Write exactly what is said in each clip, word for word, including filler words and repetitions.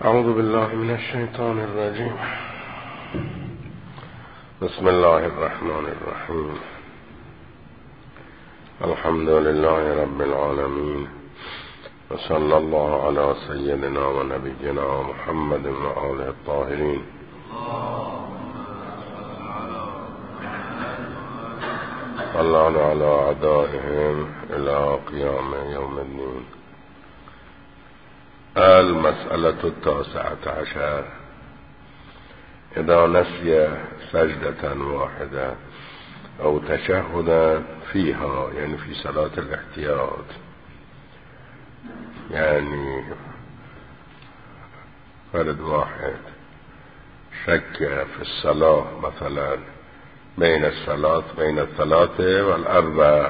أعوذ بالله من الشيطان الرجيم. بسم الله الرحمن الرحيم. الحمد لله رب العالمين، وصلى الله على سيدنا ونبينا محمد وآله الطاهرين. واللعن على أعدائهم إلى قيام يوم الدين. المسألة التاسعة عشر: إذا نسي سجدة واحدة أو تشهدا فيها، يعني في صلاة الاحتياط، يعني فرد واحد شك في الصلاة مثلا بين الصلاة بين الثلاثة والأربع،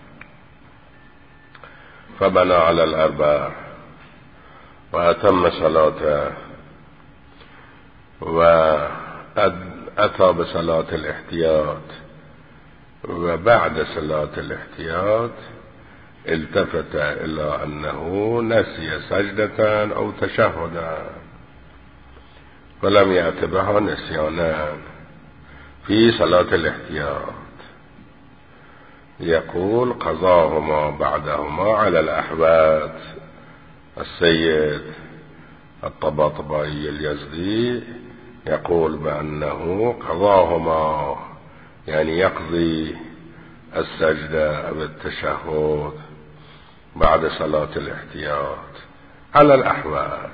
فبنى على الأربع وأتم صلاته، وأتى بصلاة الاحتياط، وبعد صلاة الاحتياط التفت إلى أنه نسي سجدة أو تشهدا، ولم يعتبرها نسيانا في صلاة الاحتياط، يقول قضاهما بعدهما على الأحوات. السيد الطباطبائي اليزدي يقول بأنه قضاهما، يعني يقضي السجدة أو التشهد بعد صلاة الاحتياط على الأحوات.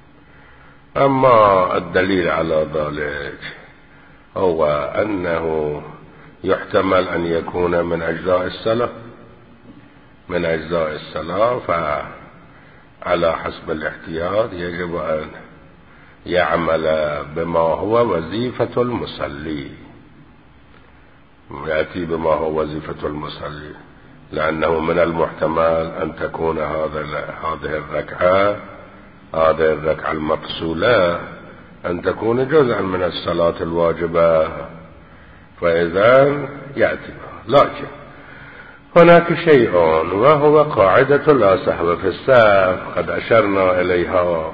أما الدليل على ذلك هو أنه يحتمل أن يكون من أجزاء الصلاة من أجزاء الصلاة فعلى حسب الاحتياط يجب أن يعمل بما هو وظيفة المصلي، يأتي بما هو وظيفة المصلي، لأنه من المحتمل أن تكون هذه الركعة هذه الركعة المفصولة أن تكون جزءا من الصلاة الواجبة، فإذا يأتي. لكن هناك شيء وهو قاعدة لا سهو في السهو، قد أشرنا إليها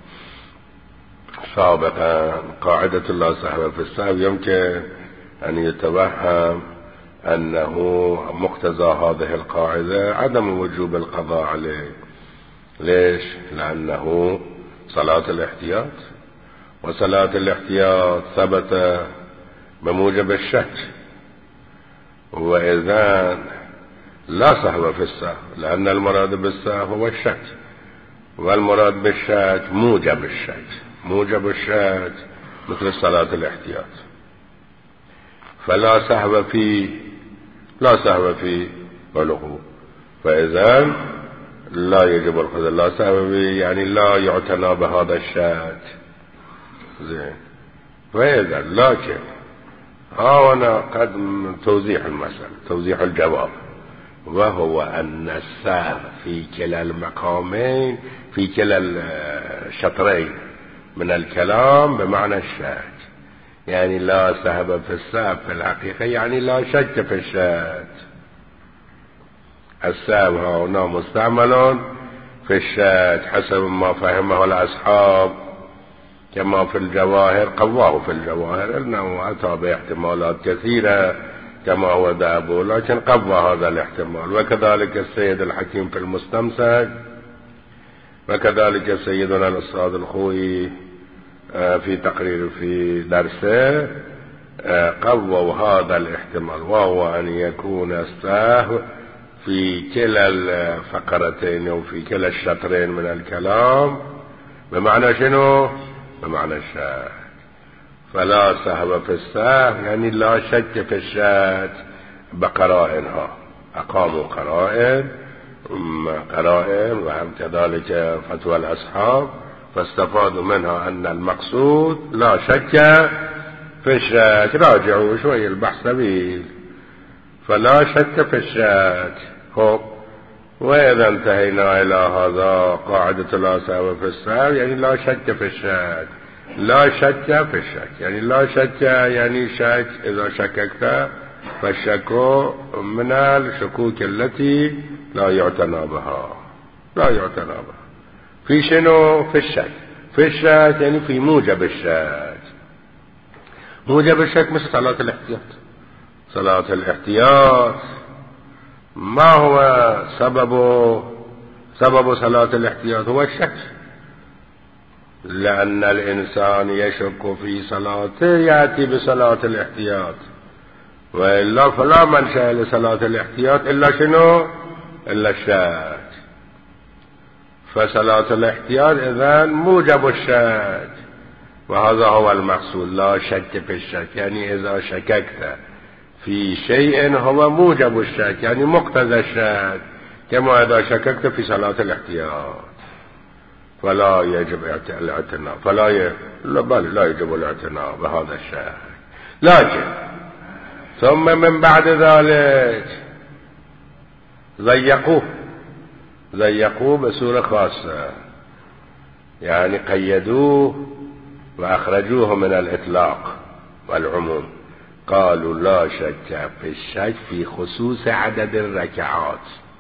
سابقا. قاعدة لا سهو في السهو يمكن أن يتوهم أنه مقتضى هذه القاعدة عدم وجوب القضاء عليه. ليش؟ لأنه صلاة الاحتياط، وصلاة الاحتياط ثبت بموجب الشك، وإذا لا سهو في السهو، لأن المراد بالسهو هو الشك، والمراد بالشك موجب الشك. موجب الشك مثل صلاة الاحتياط، فلا سهو فيه لا سهو فيه ولغو، فإذا لا يجب القضاء. لا سهو فيه يعني لا يعتنى بهذا الشك. زين. فإذا لكن ها هنا قد توضيح المسألة، توضيح الجواب، وهو أن السهو في كلا المقامين، في كلا الشطرين من الكلام بمعنى الشك، يعني لا سهو في السهو في الحقيقة يعني لا شك في الشك. السهو هنا مستعمل في الشك حسب ما فهمه الأصحاب، كما في الجواهر، قواه في الجواهر أنه أتى باحتمالات كثيرة كما هو ذهبه، لكن قوى هذا الاحتمال. وكذلك السيد الحكيم في المستمسك، وكذلك سيدنا الأستاذ الخوي في تقرير في درسه قووا هذا الاحتمال، وهو أن يكون السهو في كلا الفقرتين أو في كلا الشطرين من الكلام بمعنى شنو؟ بمعنى الشك. فلا سهو في السهو يعني لا شك في الشك بقرائنها. أقاموا قرائن قرائن وهم كذلك فتوى الأصحاب، فاستفادوا منها أن المقصود لا شك في الشك. راجعوا شوي البحث طويل. فلا شك في الشك. خب، وإذا انتهينا إلى هذا قاعدة لا سهو في السهو يعني لا شك في الشك. لا شك في الشك يعني لا شك يعني شك، إذا شككت فالشك من الشكوك التي لا يعتنى بها لا يعتنى بها في شنو؟ في الشك. في الشك يعني في موجب الشك. موجب الشك مثل صلاة الاحتياط. صلاة الاحتياط ما هو سببه؟ سبب صلاة الاحتياط هو الشك، لأن الإنسان يشك في صلاته يأتي بصلاة الاحتياط، وإلا فلا منشأ لصلاة الاحتياط إلا شنو؟ إلا الشك. فصلاة الاحتياط إذن موجب الشك، وهذا هو المقصود. لا شك في الشك يعني إذا شككت في شيء هو موجب الشك يعني مقتضى الشك، كما إذا شككت في صلاة الاحتياط فلا يجب الاعتناء، فلا ي... بل لا يجب الاعتناء بهذا الشك. لكن ثم من بعد ذلك ضيقوه ضيقوه بصورة خاصة، يعني قيدوه وأخرجوه من الإطلاق والعموم. قالوا لا شك في الشك في خصوص عدد الركعات،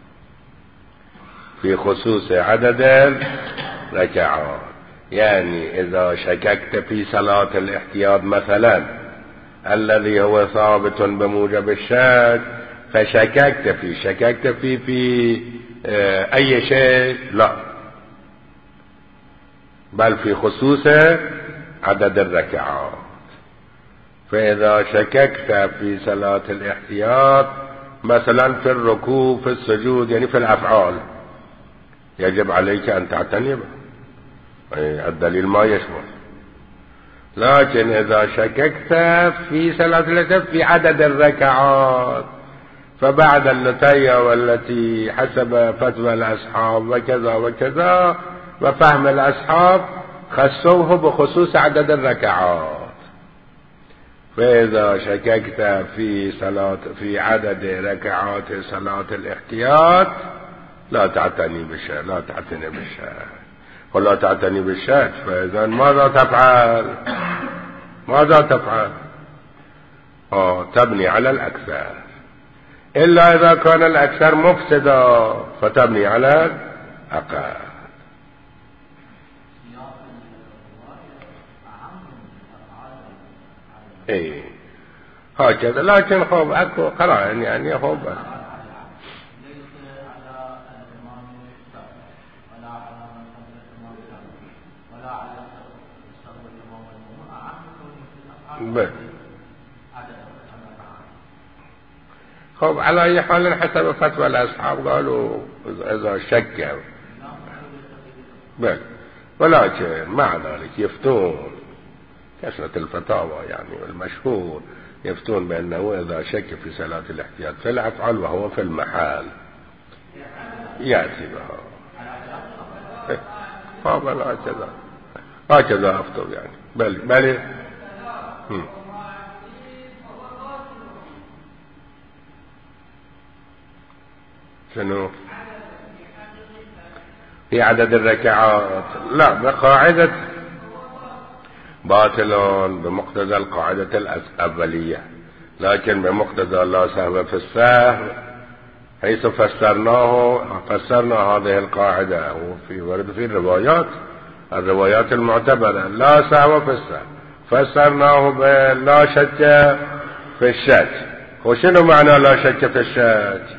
في خصوص عدد الركعات. يعني إذا شككت في صلاة الاحتياط مثلا الذي هو ثابت بموجب الشك، فشككت في شككت في في اه أي شيء، لا، بل في خصوص عدد الركعات. فإذا شككت في صلاة الاحتياط مثلا في الركوع في السجود يعني في الأفعال، يجب عليك أن تعتني به، الدليل ما يشمل. لكن إذا شككت في صلاة الاحتياط في عدد الركعات، فبعد اللتية والتي حسب فتوى الأصحاب وكذا وكذا وفهم الأصحاب خصوه بخصوص عدد الركعات. فإذا شككت في صلاة في عدد ركعات صلاة الاحتياط لا تعتني بالشك، لا تعتني بالشك ولا تعتني بالشك. فإذا ماذا تفعل؟ ماذا تفعل؟ آه تبني على الأكثر، إلا إذا كان الأكثر مفسدا فتبني على الأقل. ايه هكذا. لكن خوب اكو قرائن يعني خوب بل خوب على اي حال حسب فتوى الاصحاب قالوا اذا شك بل، ولكن مع ذلك يفتون كثرة الفتاوى يعني المشهور يفتون بأنه إذا شك في صلاة الاحتياط في الأفعال وهو في المحال يأتي بها. فبل هكذا هكذا أفتوا يعني بل بل هم. شنو في عدد الركعات؟ لا، بقاعدة باطل بمقتضى القاعدة الأولية، لكن بمقتضى لا سهو في السهو حيث فسرناه فسرنا هذه القاعدة وفي ورد في الروايات الروايات المعتبرة لا سهو في السهو فسرناه بلا شك في الشك. وشنو معنى لا شك في الشك؟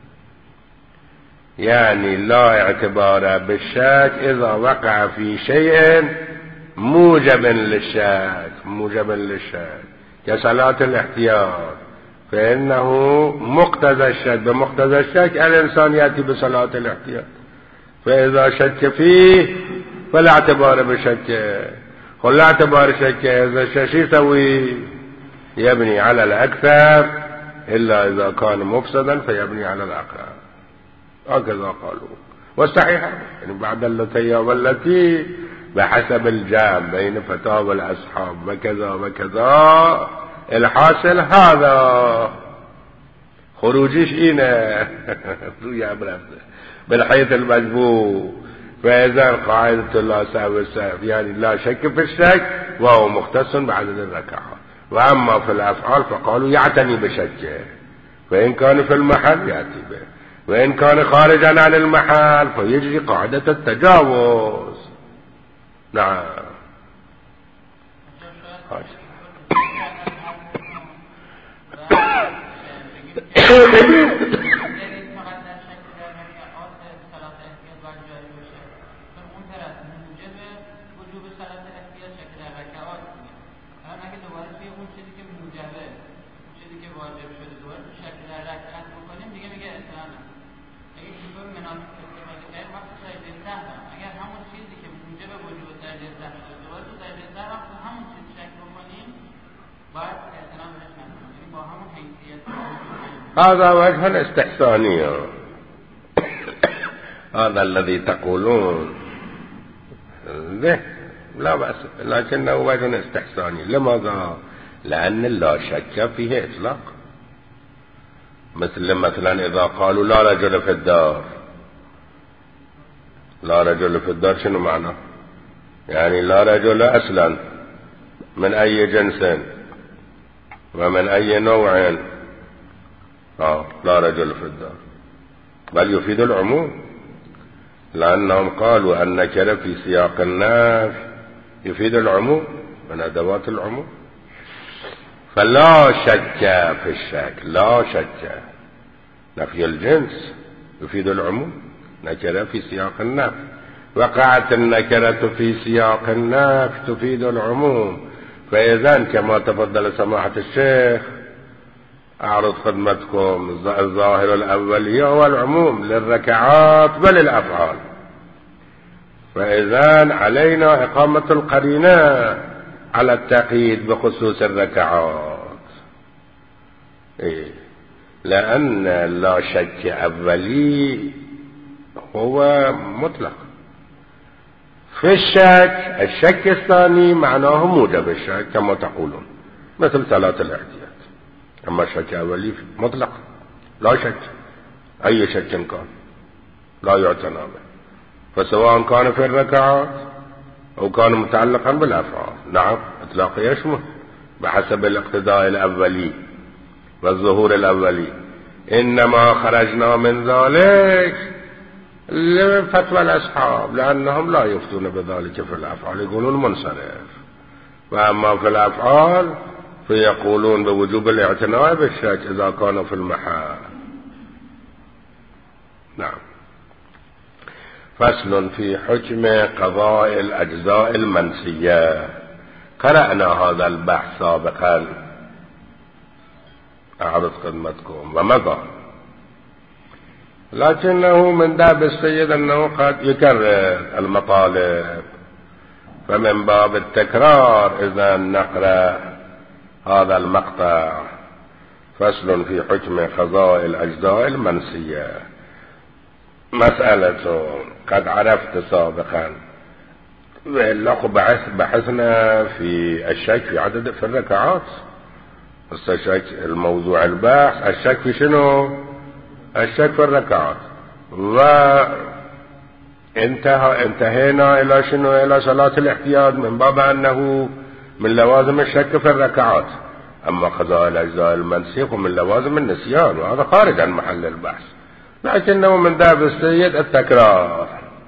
يعني لا اعتبار بالشك إذا وقع في شيء موجب للشك موجب للشك كصلاة الاحتياط، فإنه مقتضى الشك بمقتضى الشك الإنسان يأتي بصلاة الاحتياط. فإذا شك فيه فلا اعتبار بشك، ولا اعتبار شك إذا الشك يسوي يبني على الأكثر، إلا إذا كان مفسدا فيبني على الأقل. هكذا قالوا. والصحيح يعني بعد التي والتي بحسب الجام بين فتاوى الأصحاب وكذا وكذا الحاصل هذا خروجيش إينا بالحيث المجبور. فإذا قاعدة لا سهو السهو يعني لا شك في الشك وهو مختص بعدد الركعات. وأما في الأفعال فقالوا يعتني بشكه، فإن كان في المحل يأتي به، وإن كان خارجا عن المحل فيجري قاعدة التجاوز. نعم. هذا وجه استحساني، هذا الذي تقولون به لا بأس، لكنه وجه استحساني. لماذا؟ لأن لا شك فيه إطلاق. مثل مثلا إذا قالوا لا رجل في الدار، لا رجل في الدار شنو معنى؟ يعني لا رجل أصلا من أي جنس ومن أي نوع، آه لا رجل في الدار، بل يفيد العموم، لأنهم قالوا أن النكرة في سياق النفي يفيد العموم من أدوات العموم. فلا شك في الشك، لا شك، نفي الجنس يفيد العموم، نكرة في سياق النفي. وقعت النكرة في سياق النفي تفيد العموم. فإذا كما تفضل سماحة الشيخ أعرض خدمتكم الظاهر الأولي هو العموم للركعات بل الأفعال. فإذا علينا إقامة القرينة على التقييد بخصوص الركعات، إيه؟ لأن لا شك أولي هو مطلق. في الشك، الشك الثاني معناه موجب الشك كما تقولون، مثل صلاة الاحتياط. أما الشك أولي مطلق لا شك، أي شك كان لا يعتنى به، فسواء كان في الركعات أو كان متعلقا بالأفعال. نعم إطلاق يشمل بحسب الاقتضاء الأولي والظهور الأولي. إنما خرجنا من ذلك لفتوى الأصحاب، لأنهم لا يفتون بذلك في الأفعال، يقولون منصرف. وأما في الأفعال فيقولون بوجوب الاعتناء بالشك إذا كان في المحال. نعم. فصل في حكم قضاء الأجزاء المنسية. قرأنا هذا البحث سابقا، أعرض خدمتكم ومضى، لكنه من داب السيد أنه قد يكرر المطالب، فمن باب التكرار إذا نقرأ هذا المقطع. فصل في حكم قضاء الأجزاء المنسية. مسألة قد عرفت سابقا، بحث بحثنا في الشك في عدد في الركعات. الشك الموضوع البحث الشك في شنو؟ الشك في الركعات. وانتهى انتهينا إلى شنو؟ إلى صلاة الاحتياط، من باب أنه من لوازم الشك في الركعات. أما قضاء الأجزاء المنسية من لوازم النسيان، وهذا خارج عن محل البحث، لكنه من باب السيد التكرار.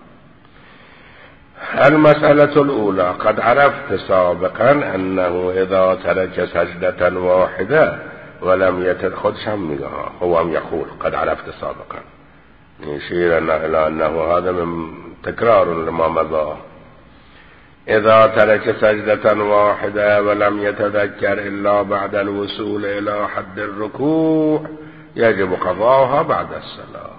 المسألة الأولى قد عرفت سابقا أنه إذا ترك سجدة واحدة ولم يتدخل شمها، هو يقول قد عرفت سابقا، يشير إلى أنه هذا من تكرار لما مضى. إذا ترك سجدة واحدة ولم يتذكر إلا بعد الوصول إلى حد الركوع يجب قضاءها بعد الصلاة.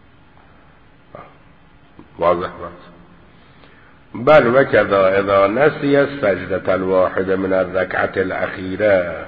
واضح بس. بل وكذا إذا نسي السجدة الواحدة من الركعة الأخيرة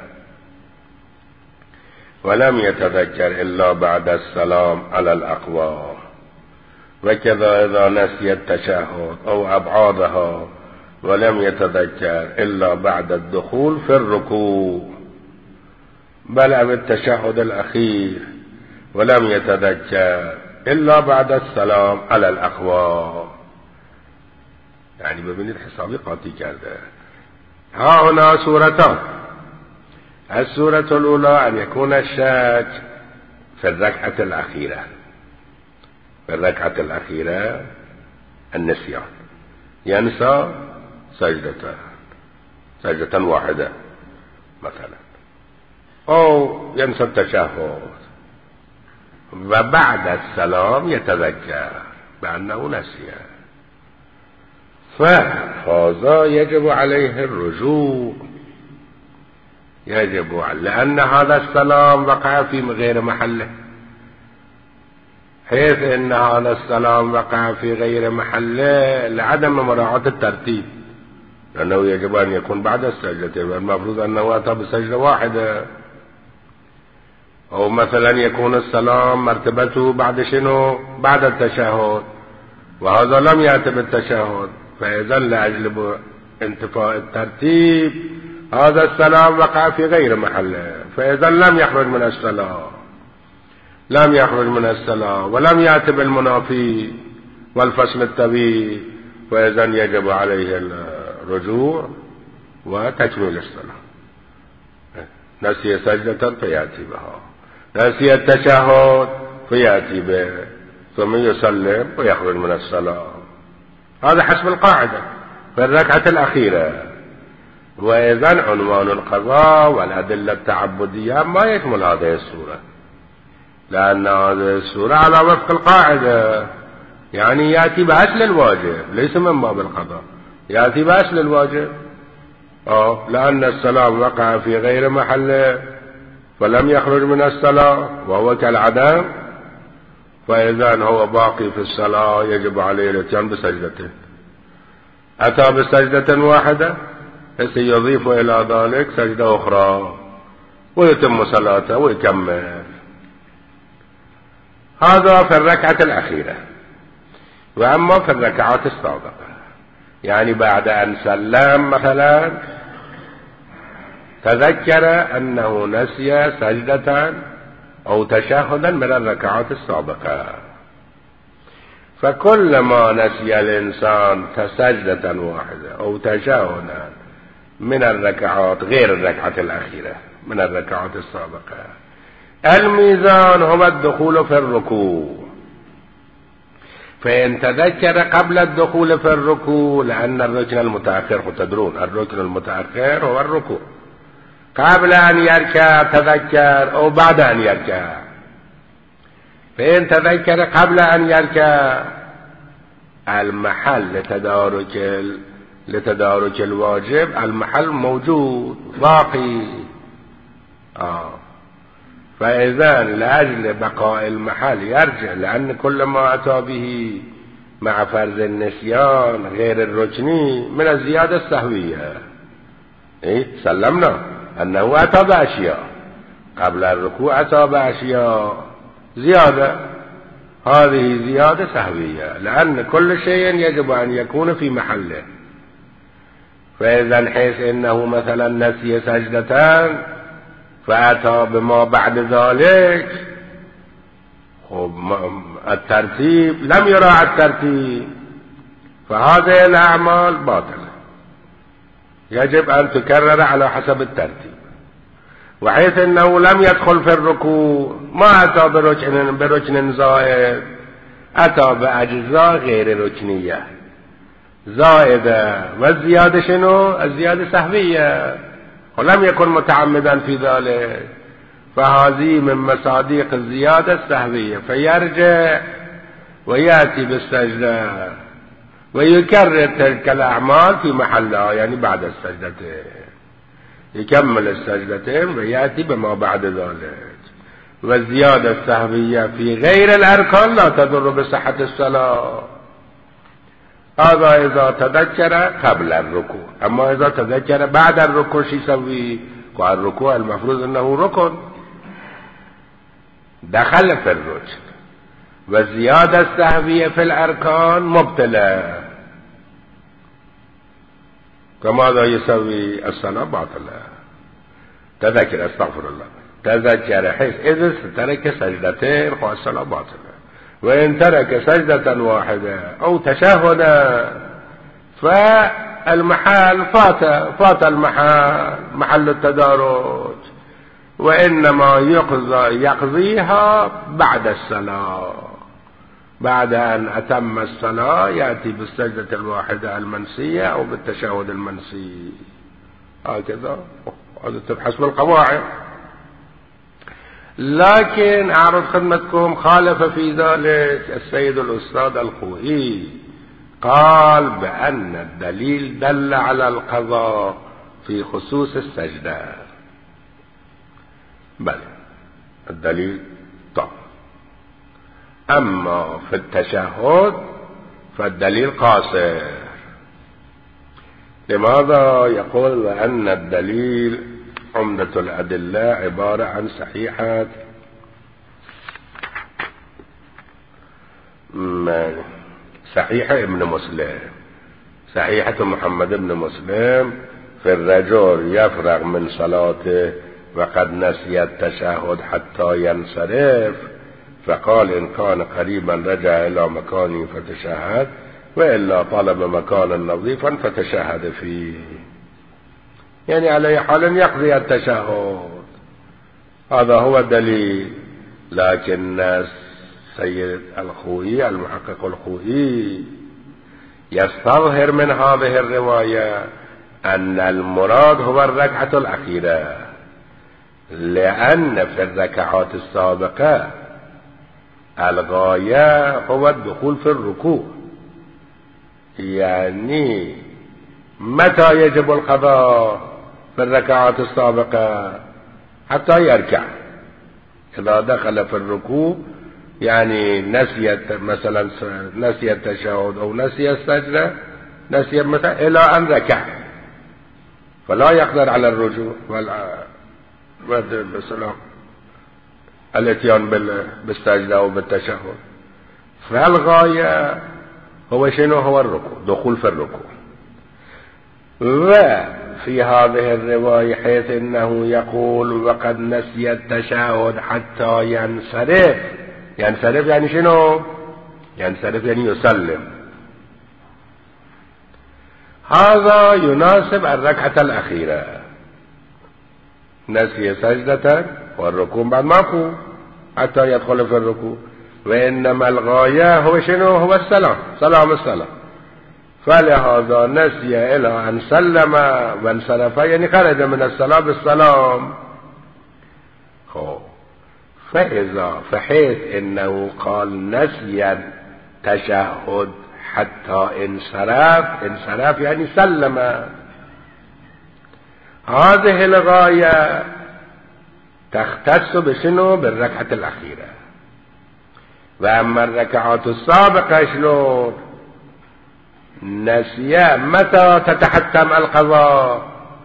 ولم يتذكر إلا بعد السلام على الأقوى، وكذا إذا نسي التشهد أو أبعادها ولم يتذكر إلا بعد الدخول في الركوع، بل أو التشهد الأخير ولم يتذكر إلا بعد السلام على الأقوى. يعني ببني الحسابي قاتي كذا. ها هنا سورتان. السورة الأولى أن يكون الشك في الركعة الأخيرة، في الركعة الأخيرة النسيان، ينسى سجدة سجدة واحدة مثلا، أو ينسى التشهد وبعد السلام يتذكر بأنه نسي، فهذا يجب عليه الرجوع، يجب عليه، لأن هذا السلام وقع في غير محله، حيث ان هذا السلام وقع في غير محله لعدم مراعاة الترتيب، لأنه يجب أن يكون بعد السجدة، والمفروض أنه أتى بسجدة واحدة، أو مثلا يكون السلام مرتبته بعد شنو؟ بعد التشهد، وهذا لم يأتي بالتشهد، فإذا لأجل انتفاء الترتيب هذا السلام وقع في غير محله، فإذا لم يخرج من الصلاة، لم يخرج من الصلاة ولم يأتي بالمنافي والفصل الطويل، فإذا يجب عليه الرجوع وتكميل الصلاة. نسي سجدة فيأتي بها، نسي التشهد فيأتي به، ثم يسلم ويخرج من الصلاة. هذا حسب القاعدة في الركعة الأخيرة. وإذا عنوان القضاء والأدلة التعبدية ما يشمل هذه السورة، لأن هذه السورة على وفق القاعدة، يعني يأتي بأصل الواجب ليس من باب القضاء، يأتي بأصل الواجب. أه لأن السلام وقع في غير محله فلم يخرج من الصلاة وهو كالعدم، فإذا هو باقي في الصلاة يجب عليه الاتيان بسجدته. أتى بسجدة واحدة سيضيف إلى ذلك سجدة أخرى ويتم صلاته ويكمل. هذا في الركعة الأخيرة. وأما في الركعات السابقة، يعني بعد أن سلم مثلا تذكر أنه نسي سجدة أو تشهدا من الركعات السابقة، فكلما نسي الإنسان سجدة واحدة أو تشهدا من الركعات غير الركعة الأخيرة من الركعات السابقة، الميزان هو الدخول في الركوع. فإن تذكر قبل الدخول في الركوع، لأن الركن المتأخر تدرون الركن المتأخر هو الركوع، قبل أن يركع تذكر أو بعد أن يركع. فإن تذكر قبل أن يركع المحل لتدارك لتدارك الواجب، المحل موجود باقي. آه. فإذا لأجل بقاء المحل يرجع، لأن كل ما أتى به مع فرض النسيان غير الركني من الزيادة السهوية. إيه؟ سلمنا أنه أتى بأشياء قبل الركوع، أتى بأشياء زيادة، هذه زيادة سهوية، لأن كل شيء يجب أن يكون في محله. فإذا حيث إنه مثلا نسي سجدتان فأتى بما بعد ذلك، الترتيب لم يراعى الترتيب، فهذه الأعمال باطلة، يجب أن تكرر على حسب الترتيب. وحيث أنه لم يدخل في الركوع ما أتى بركن بركن زائد، أتى بأجزاء غير ركنية زائدة، والزيادة شنو؟ الزيادة سهوية، ولم يكن متعمدا في ذلك، فهذه من مصادق الزيادة السهوية، فيرجع ويأتي بالسجدة ويكرر تلك الأعمال في محلها، يعني بعد السجدتين يكمل السجدتين ويأتي بما بعد ذلك. والزيادة السهوية في غير الأركان لا تضر بصحة الصلاة، هذا إذا تذكر قبل الركوع. أما إذا تذكر بعد الركوع شو يسوي؟ والركوع المفروض أنه ركن، دخل في الركن، والزيادة السهوية في الأركان مبطلة، فماذا يسوي؟ الصلاة باطلة. تذكر، استغفر الله، تذكر حيث إذا ترك سجدتين فالصلاة باطلة. وإن ترك سجدة واحدة أو تشهدا فالمحال فات فات المحال محل التدارج، وإنما يقضى يقضيها بعد الصلاة، بعد أن أتم الصلاة يأتي بالسجدة الواحدة المنسية أو بالتشهد المنسي، هكذا هذا تبحث بالقواعد. لكن أعرض خدمتكم خالف في ذلك السيد الأستاذ الخوئي، قال بأن الدليل دل على القضاء في خصوص السجدة. بل الدليل طبعا، أما في التشهد فالدليل قاصر. لماذا؟ يقول أن الدليل عمدة الأدلة عبارة عن صحيحة صحيحة ابن مسلم، صحيحة محمد ابن مسلم في الرجل يفرغ من صلاته وقد نسي التشهد حتى ينصرف، فقال إن كان قريبا رجع إلى مكانه فتشهد، وإلا طلب مكانا نظيفا فتشهد فيه. يعني على حال يقضي التشهد، هذا هو الدليل. لكن السيد الخوئي المحقق الخوئي يستظهر من هذه الرواية أن المراد هو الركعة الأخيرة، لأن في الركعات السابقة الغاية هو الدخول في الركوع. يعني متى يجب القضاء في الركعات السابقة؟ حتى يركع. إذا دخل في الركوع يعني نسي مثلا نسي التشهد أو نسي السجدة، نسي مثلا إلى أن ركع، فلا يقدر على الرجوع والسلام الاتيان بالسجدة أو بالتشهد. فالغاية هو شنو؟ هو الركوع، دخول في الركوع. وفي هذه الرواية حيث انه يقول وقد نسي التشهد حتى ينصرف، ينصرف يعني شنو؟ ينصرف يعني يسلم. هذا يناسب الركعة الأخيرة، نسي سجدة والركوع بعد ماكو حتى يدخل في الركوع. وإنما الغاية هو شنو؟ هو السلام، سلام السلام. فلهذا نسي إلى أن سلم وانصرف، يعني خرج من الصلاة بالسلام. فإذا فحيث إنه قال نسي التشهد حتى انصرف، انصرف يعني سلم، هذه الغاية تختص بشنو؟ بالركعة الأخيرة. وأما الركعات السابقة شلون؟ نسي متى تتحتم القضاء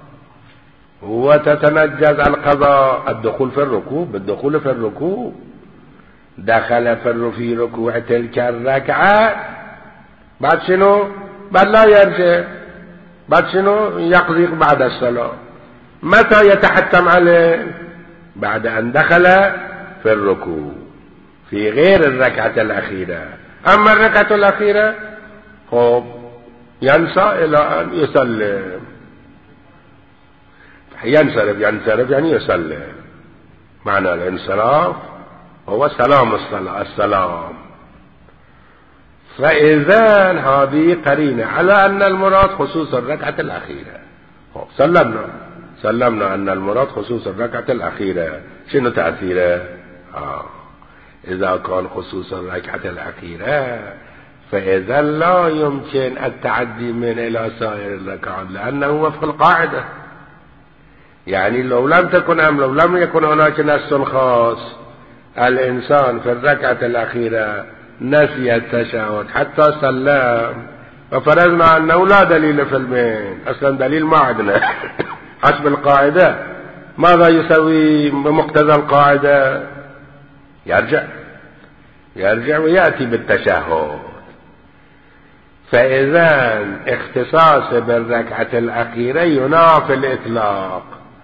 وتتنجز القضاء؟ الدخول في الركوع. بالدخول في الركوع دخل في ركوع تلك الركعة، بعد شنو؟ بعد لا يرجع، بعد شنو؟ يقضي بعد الصلاة. متى يتحتم عليه؟ بعد أن دخل في الركوع في غير الركعة الأخيرة. أما الركعة الأخيرة خب ينسى إلى أن يسلم، ينصرف ينصرف يعني يسلم. معنى الانصراف هو سلام الصلاة، السلام. فإذا هذه قرينة على أن المراد خصوص الركعة الأخيرة. سلمنا سلمنا أن المراد خصوص الركعة الأخيرة. شنو تأثيره؟ آه. إذا كان خصوص الركعة الأخيرة فإذا لا يمكن التعدي من إلى سائر الركعات، لأنه وفق القاعدة. يعني لو لم تكن أم لو لم يكن هناك نص خاص، الإنسان في الركعة الأخيرة نسي التشهد حتى سلم، وفرضنا أنه لا دليل في المين، أصلا دليل ما عندنا حسب القاعدة، ماذا يسوي بمقتضى القاعدة؟ يرجع يرجع ويأتي بالتشهد. فإذا اختصاص بالركعة الأخيرة ينافي الإطلاق.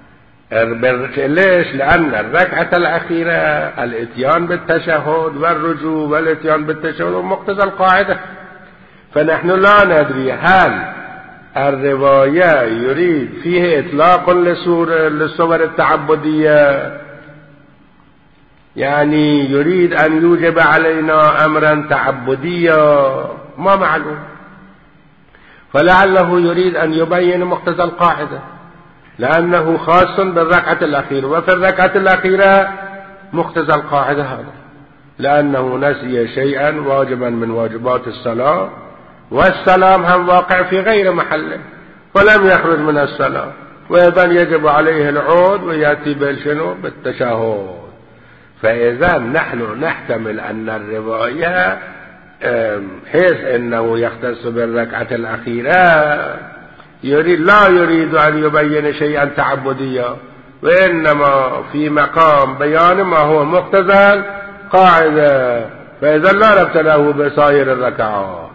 ليش؟ لأن الركعة الأخيرة الاتيان بالتشهد والرجوع والاتيان بالتشهد ومقتضى القاعدة. فنحن لا ندري هل الرواية يريد فيه إطلاق للصور التعبدية يعني يريد أن يوجب علينا أمرا تعبديا ما معلوم، فلعله يريد أن يبين مقتضى القاعدة، لأنه خاص بالركعة الأخيرة، وفي الركعة الأخيرة مقتضى القاعدة هذا، لأنه نسي شيئا واجبا من واجبات الصلاة، والسلام هم واقع في غير محله ولم يخرج من الصلاة، وإذا يجب عليه العود ويأتي بالشنو بالتشهد. فإذا نحن نحتمل أن الرواية حيث أنه يختص بالركعة الأخيرة يريد لا يريد أن يبين شيئا تعبديا، وإنما في مقام بيان ما هو مقتضى القاعدة، فإذا لا ربط له بسائر الركعات.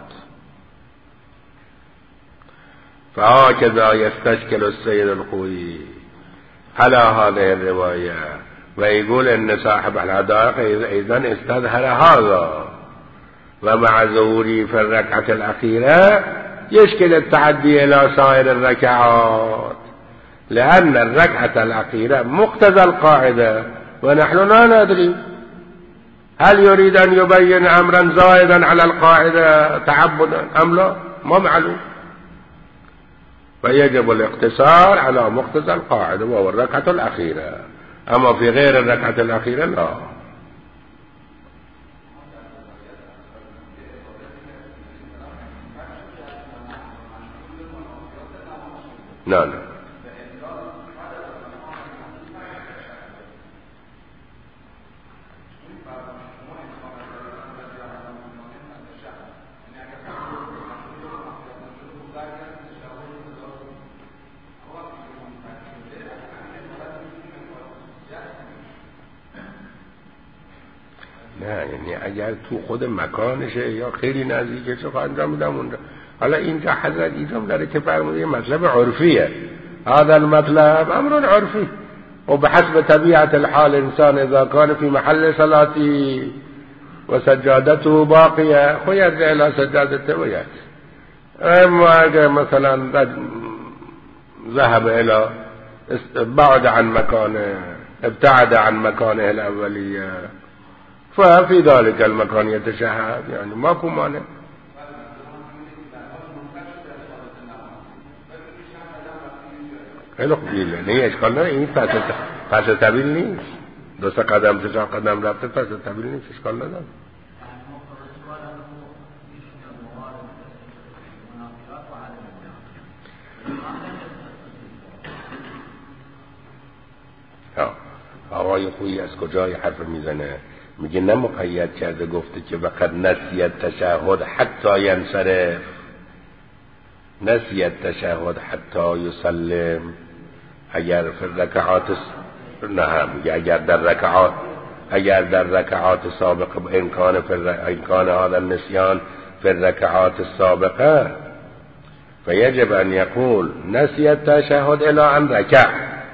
فهكذا يستشكل السيد الخوئي على هذه الرواية، ويقول ان صاحب الحدائق اذا استظهر هذا، ومع ظهوره في الركعة الأخيرة يشكل التعدي إلى سائر الركعات، لأن الركعة الأخيرة مقتضى القاعدة، ونحن لا ندري هل يريد أن يبين أمرا زائدا على القاعدة تعبدا أم لا، ما معلوم. فيجب الاقتصار على مقتضى القاعدة وهو الركعة الأخيرة، أما في غير الركعة الأخيرة لا. لا لا یعنی اگر تو خود مکانشه یا خیلی نزدیکه چه انجام میدم اونجا. حالا اینجا حضرت ایجام داره که فرموده یه مطلب عرفیه، هذا المطلب امر عرفی، وبحسب طبيعة الحال انسان اذا كان في محل صلاته وسجادته باقية فيرجع الى سجادته ويأتي. اما اگر مثلا ذهب الى بعد عن مكانه ابتعد عن مكانه الاولية ففي ذلك المكان يتشهد، يعني ماكو مانع. خیلی خوب دیگه، نه اشکال نداره، این پس پس طویل نیست، دو سه قدم سه چهار قدم رفته پس طویل نیست، اشکال نداره. ها آقای خویی از کجای حرف میزنه؟ میگه نه مقید کرده، گفته که وقد نسیت تشهد حتی ینصرف، نسیت تشهد حتی یسلم. اگر فی رکعات نه میگه اگر در رکعات اگر در رکعات سابقه امکان امکان هذا النسیان فی الرکعات السابقه فیجب ان یقول نسیت تشهد الى ان رکع.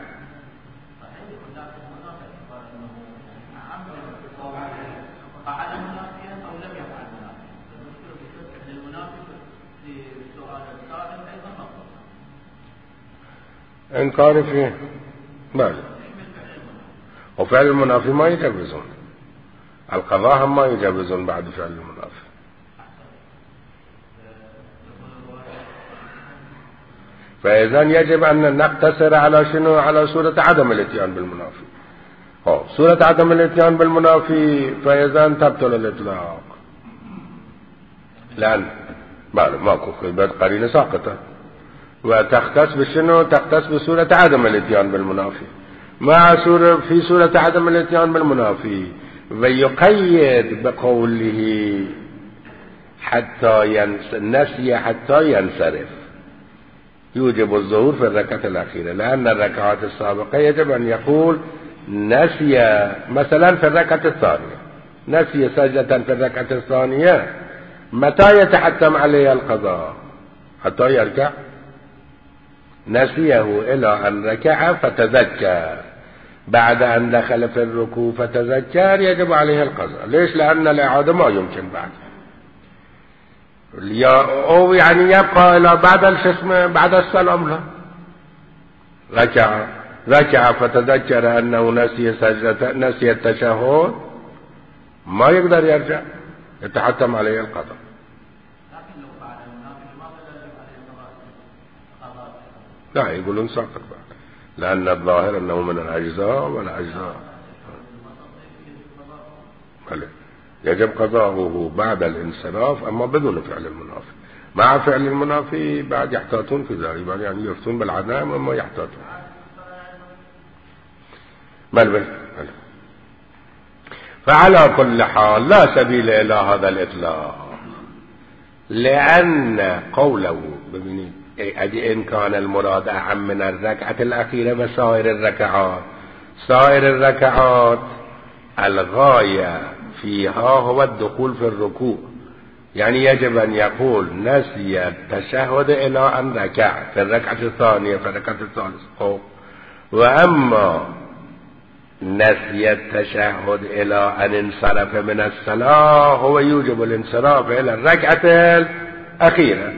انکار فيه بله، وفعل المنافي ما يجوزون، القضاء هم ما يجوزون بعد فعل المنافي. فإذا يجب أن نقتصر على شنو؟ على صورة عدم الاتيان بالمنافي. ها صورة عدم الاتيان بالمنافي فإذا تبطل الإطلاق، لأن بله ماكو خيبات قرينة ساقطة، وتختص بشنو؟ تختص بصورة عدم الاتيان بالمنافي مع سورة في سورة عدم الاتيان بالمنافي، ويقيد بقوله حتى ينس... نسي حتى ينصرف، يوجب الظهور في الركعة الأخيرة، لأن الركعات السابقة يجب أن يقول نسي مثلا في الركعة الثانية، نسي سجدة في الركعة الثانية، متى يتحتم عليه القضاء؟ حتى يركع، نسيه إلى أن ركع فتذكر، بعد أن دخل في الركوع فتذكر يجب عليه القضاء. ليش؟ لأن الإعادة ما يمكن بعد، أو يعني يبقى إلى بعد الجسم بعد السلام، لا ركع ركع فتذكر أنه نسي سجدة نسي التشهد ما يقدر يرجع، يتحتم عليه القضاء. لا يقولون ساقط بعد، لأن الظاهر أنه من الأجزاء والأجزاء يجب قضاؤه بعد الانصراف، أما بدون فعل المنافي. مع فعل المنافي بعد يحتاطون في ذلك، يعني يفتون بالعدم أما يحتاطون. بل بل بل. فعلى كل حال لا سبيل إلى هذا الإطلاق، لأن قوله ببني إن كان المراد أعم من الركعة الأخيرة وسائر الركعات، سائر الركعات الغاية فيها هو الدخول في الركوع، يعني يجب أن يقول نسي التشهد إلى أن ركع في الركعة الثانية في الركعة الثالثة. وأما نسي التشهد إلى أن انصرف من الصلاة هو يوجب الانصراف إلى الركعة الأخيرة،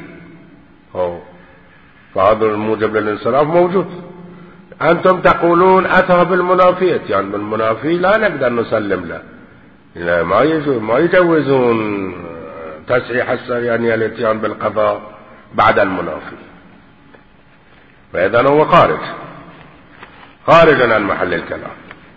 فهذا الموجب للانصراف موجود. أنتم تقولون أتى بالمنافية، يعني بالمنافي لا نقدر نسلم له، ما يجوز ما يجوزون تصحيح السر، يعني الاتيان بالقضاء بعد المنافي، فإذا هو خارج خارج عن محل الكلام.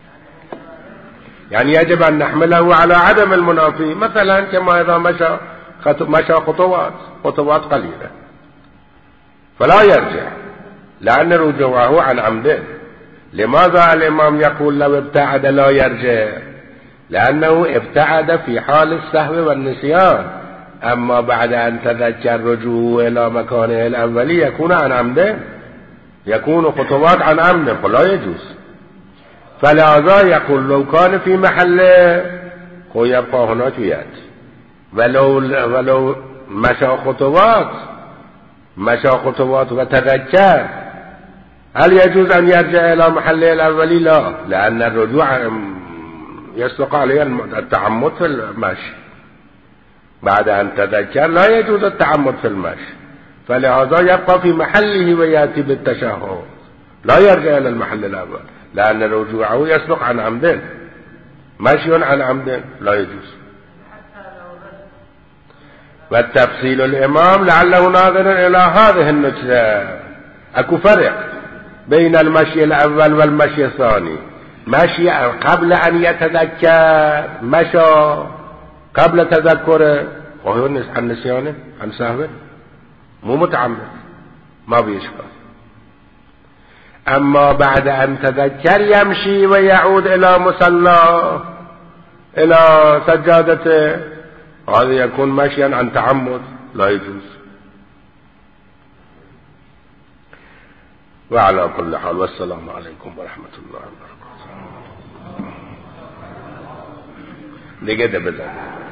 يعني يجب أن نحمله على عدم المنافي، مثلا كما إذا مشى مشى خطوات خطوات قليلة فلا يرجع، لأن رجوعه عن عمده. لماذا الإمام يقول لو ابتعد لا يرجع؟ لأنه ابتعد في حال السهو والنسيان، أما بعد أن تذكر رجوعه إلى مكانه الأولي يكون عن عمده، يكون خطوات عن عمده، فلا يجوز. فلذا يقول لو كان في محله هو يبقى هناك ويأتي، ولو, ولو مشى خطوات مشى خطوات وتذكر هل يجوز أن يرجع إلى محله الأولي؟ لا، لأن الرجوع يسبق عليه التعمد في المشي، بعد أن تذكر لا يجوز التعمد في المشي، فلهذا يبقى في محله ويأتي بالتشهد، لا يرجع إلى المحل الأول، لأن رجوعه يسبق عن عمد، مشي عن عمد لا يجوز. والتفصيل الإمام لعله ناظر إلى هذه النكتة، أكو فرق بين المشي الأول والمشي الثاني. مشي قبل أن يتذكر، مشى قبل تذكره، وهو عن نسيانه عن سهوه مو متعمد ما بيشكر. أما بعد أن تذكر يمشي ويعود إلى مصلاه إلى سجادته، هذا يكون مشيا عن تعمد لا يجوز. وعلى كل حال، والسلام عليكم ورحمة الله وبركاته. لقد بدأ